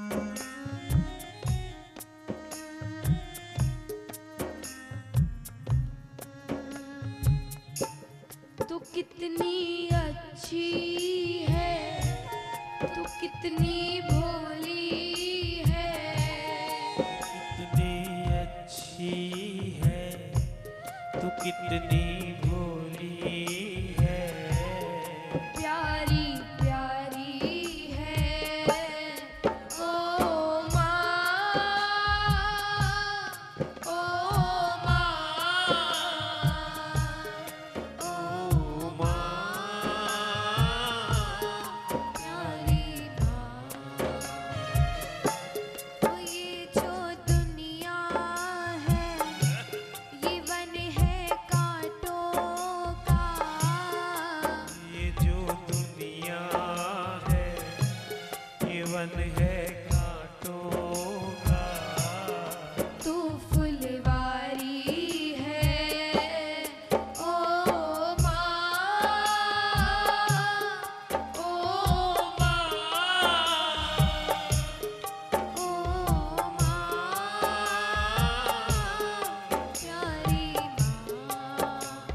तू कितनी अच्छी है, तू कितनी भोली है, कितनी अच्छी है, तू कितनी भोली है, प्यारी प्यारी है। ओ माँ, ओ माँ, ओ माँ, प्यारी माँ। ओ ये जो दुनिया है, ये वन है कांटों का, ये जो दुनिया है, ये वन है कांटों का, तू फुलवारी है। ओ माँ, ओ माँ, ओ माँ, प्यारी माँ।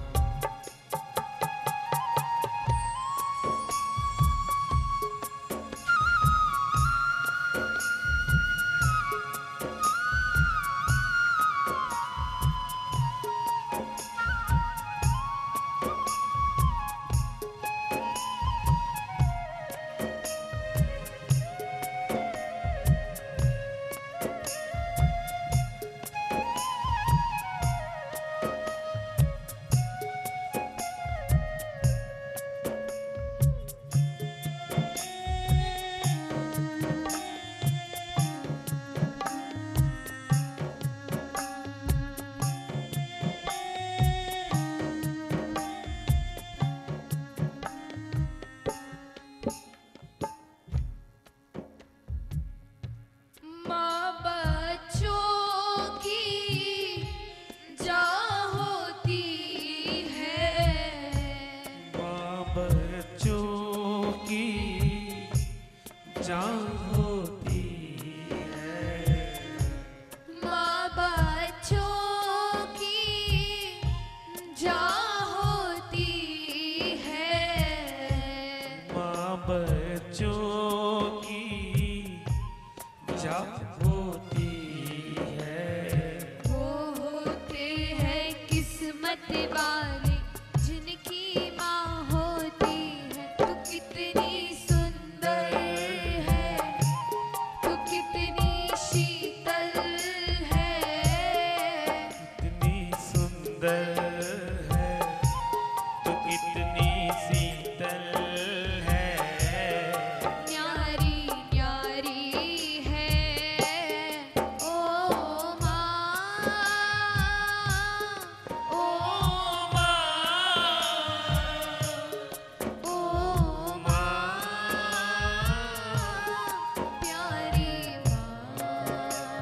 माँ बच्चों की जान होती है, माँ बच्चों की जान होती है, माँ बच्चों की जान होती है, माँ बच्चों की जान होती है, वो होते हैं किस्मत वाले जिनकी माँ होती है। तू कितनी सुंदर है, तू कितनी शीतल है, कितनी सुंदर है, तो कितनी शीतल है, न्यारी न्यारी है। ओ माँ, ओ माँ, ओ माँ, प्यारी माँ।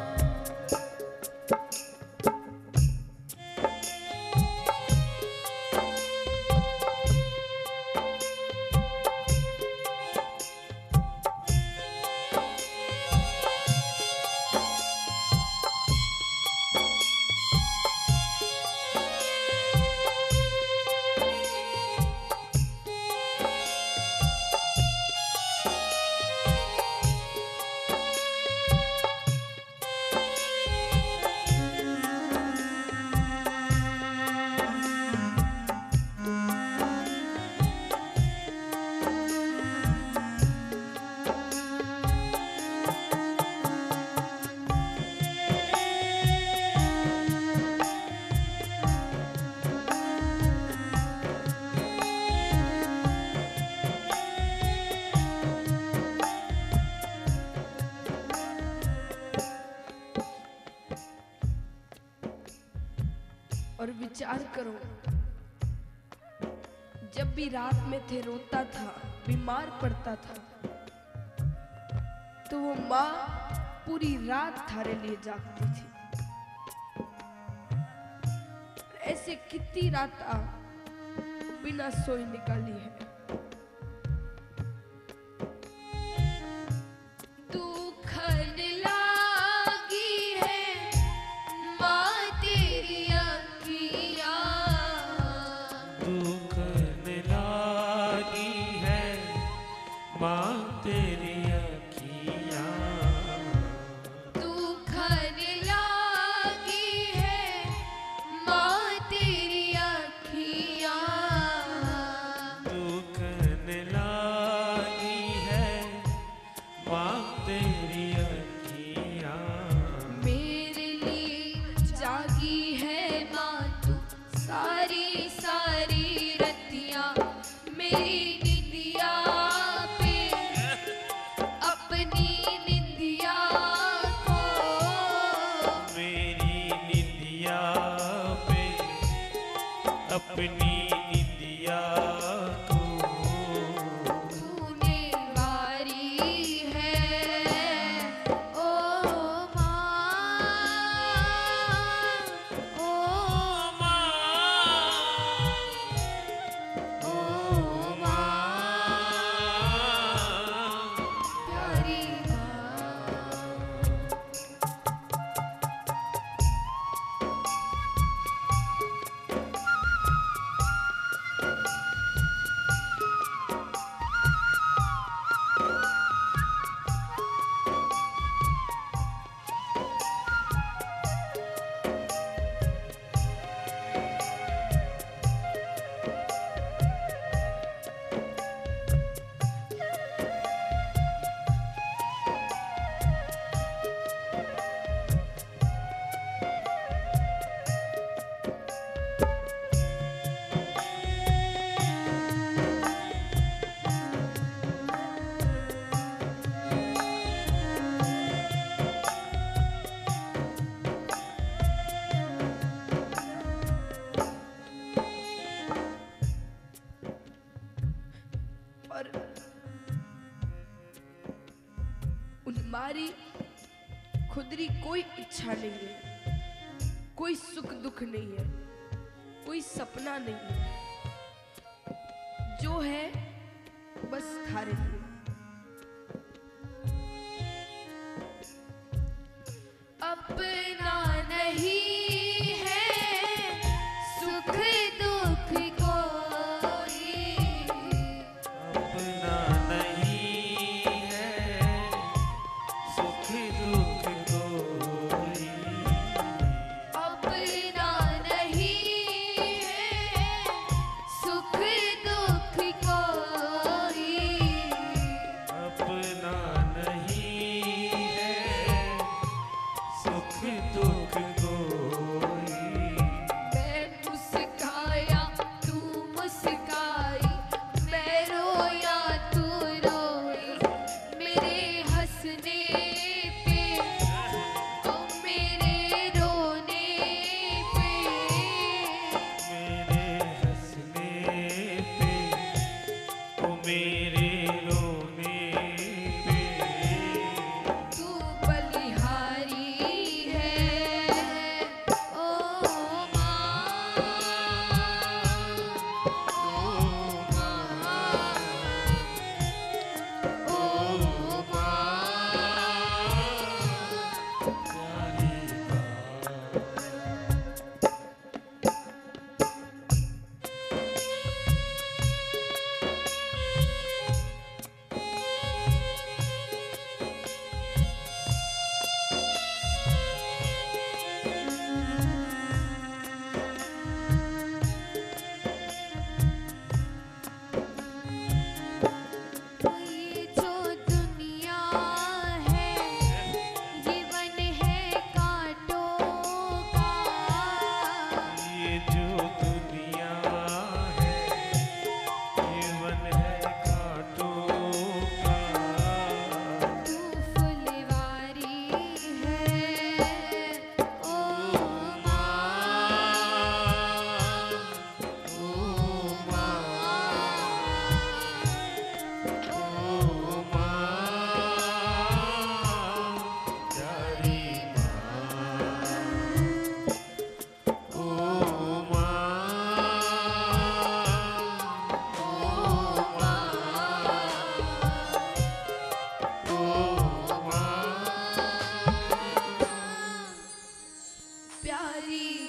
और विचार करो, जब भी रात में थे रोता था, बीमार पड़ता था, तो वो माँ पूरी रात थारे लिए जागती थी। ऐसे कितनी रात बिना सोई निकाली है। दुख तेरी अखियाँ मेरे लिए जागी है माँ तू सारी सारी रतियाँ मेरी निंदिया पे अपनी निंदिया को मेरी निंदिया पे अपनी निंदिया को तूने वारी है ओ माँ ओ माँ ओ माँ प्यारी माँ। और हमारी खुदरी कोई इच्छा नहीं है, कोई सुख दुख नहीं है, कोई सपना नहीं है, जो है बस थारे लिए। अपना नहीं है सुख दुख कोई, अपना नहीं है सुख दुख कोई, अपना नहीं है सुख दुख कोई, अपना नहीं है सुख दुख कोई। मैं मुस्काया तू मुस्काई, मैं रोया तू रोई, मेरे हंसने पे तो मेरे रोने पे, मेरे हंसने पे ओ मेरे रोने पे, तू बलिहारी है ओ माँ ओ माँ ओ माँ प्यारी ये जो दुनिया है ये वन है कांटों का, ये जो दुनिया है ये वन है कांटों का, तू फुलवारी है ओ माँ ओ माँ ओ माँ प्यारी माँ ओ माँ प्यारी